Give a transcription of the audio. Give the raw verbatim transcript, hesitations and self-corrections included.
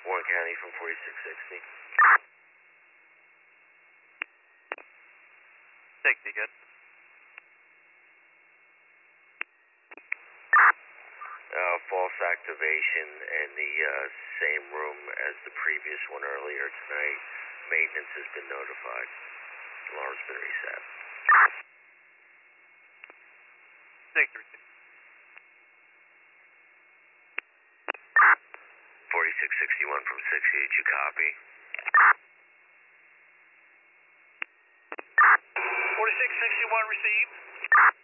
Warren County from forty-six sixty. sixty, good. Uh, false activation in the uh, same room as the previous one earlier tonight. Maintenance has been notified. Alarm's been reset. sixty. forty-six sixty-one from sixty, did you copy? forty-six sixty-one received.